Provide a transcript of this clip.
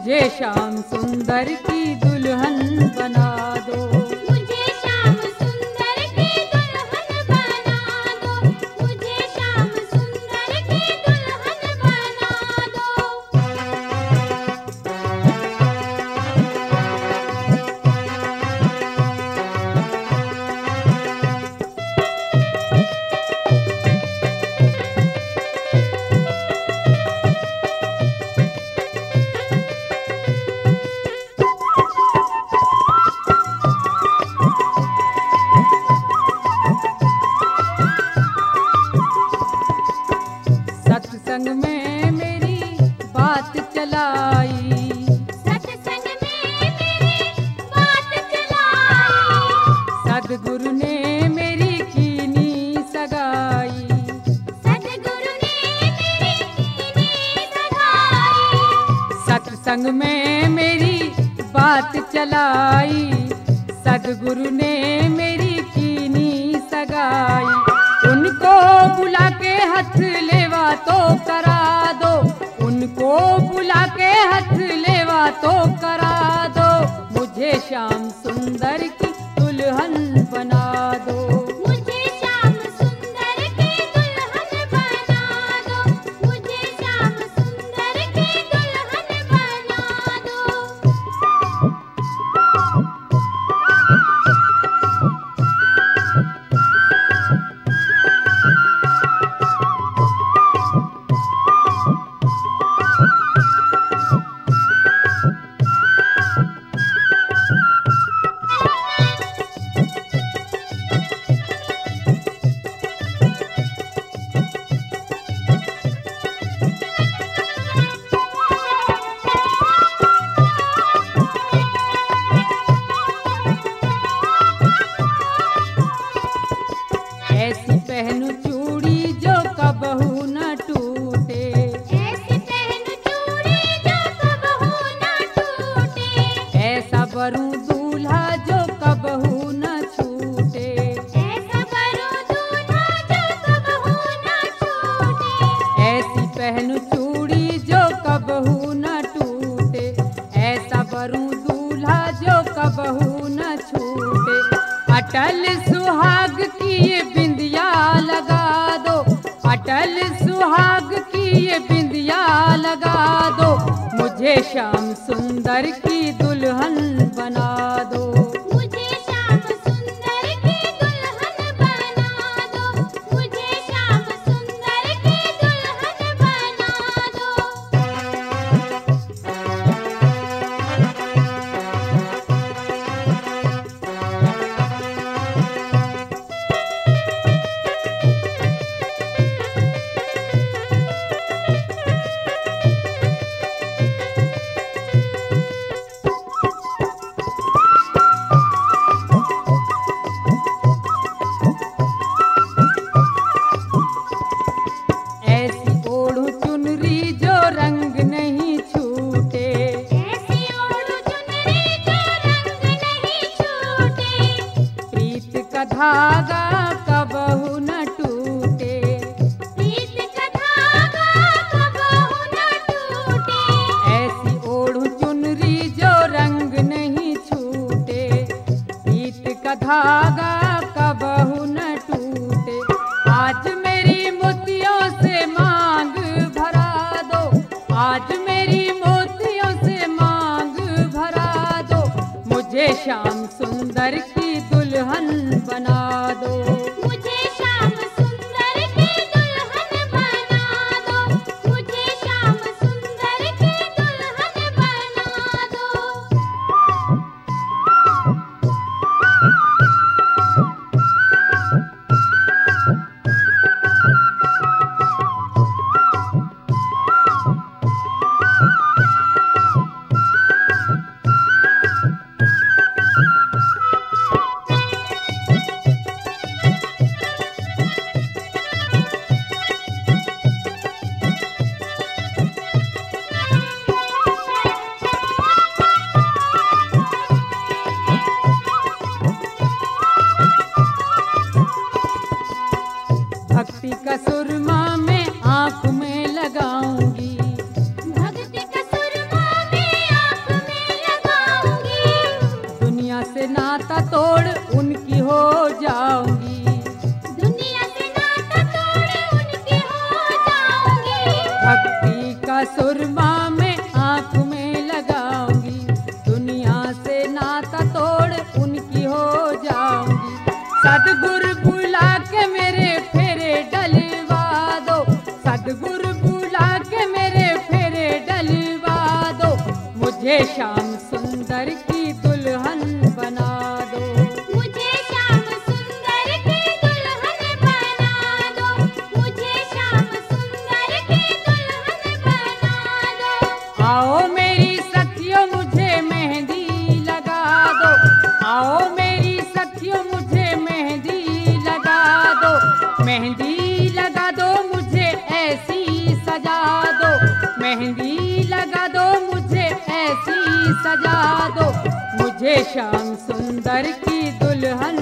मुझे श्याम सुंदर की दुल्हन बना दो। मुझे श्याम सुंदर की दुल्हन बना दो। मुझे श्याम सुंदर की दुल्हन बना दो। सत्संग में मेरी बात चलाई, सत्संग में मेरी बात चलाई। सद्गुरु ने मेरी कीनी सगाई। सद्गुरु ने मेरी कीनी सगाई। सत्संग में मेरी बात चलाई, सद्गुरु ने मेरी कीनी सगाई। उनको बुला के हथ लेवा तो करा दो, उनको बुला के हथ लेवा तो करा दो। मुझे श्याम सुंदर की दुल्हन बना दो। मुझे श्याम सुंदर की दुल्हन बना दो। मुझे श्याम सुंदर की दुल्हन बना दो। ऐसी पहनू चूड़ी जो कबहू न टूटे, ऐसी पहन चूड़ी जो कबहू न टूटे। ऐसा वरूं दूल्हा जो कबहू न छूटे। ऐसा करो दूल्हा जो कबहू न छूटे। ऐसी पहनू चूड़ी जो कबहू न टूटे, ऐसा वरूं दूल्हा जो कबहू न छूटे। अटल सुहाग की ये बिंदिया लगा दो, अटल सुहाग की ये बिंदिया लगा दो। मुझे श्याम सुंदर की दुल्हन बना दो। मुझे श्याम सुंदर की दुल्हन बना दो। मुझे श्याम सुंदर की दुल्हन बना दो। ऐसी ओढ़ू चुनरी जो रंग नहीं छूटे, ऐसी ओढ़ चुनरी जो रंग नहीं छूटे। प्रीत का धागा कबहू न टूटे। प्रीत का धागा कबहू न टूटे। ऐसी ओढ़ू चुनरी जो रंग नहीं छूटे, प्रीत का धागा कबहू न टूटे। आज मेरी मोतियों से मांग भरा दो, आज मेरी मोतियों से मांग भरा दो। मुझे श्याम सुंदर की दुल्हन बना दो। मुझे श्याम सुंदर की दुल्हन बना दो। मुझे श्याम सुंदर की दुल्हन बना दो। तोड़ उनकी हो जाऊंगी। दुनिया से नाता तोड़ उनकी हो जाऊंगी। भक्ति का सुरमा मैं आंख में लगाऊंगी। दुनिया से नाता तोड़ उनकी हो जाऊंगी। सतगुरु बुला के मेरे फेरे डलवा दो। सतगुरु बुला के मेरे फेरे डलवा दो। मुझे श्याम सुंदर की दुल्हन बना दो। मुझे श्याम सुंदर की दुल्हन बना दो। मुझे श्याम सुंदर की दुल्हन बना दो। आओ मेरी सखियों मुझे मेहंदी लगा दो। आओ मेरी सखियों मुझे मेहंदी लगा दो। मेहंदी लगा दो मुझे ऐसी सजा दो। मेहंदी लगा दो मुझे ऐसी सजा दो। मुझे श्याम सुंदर की दुल्हन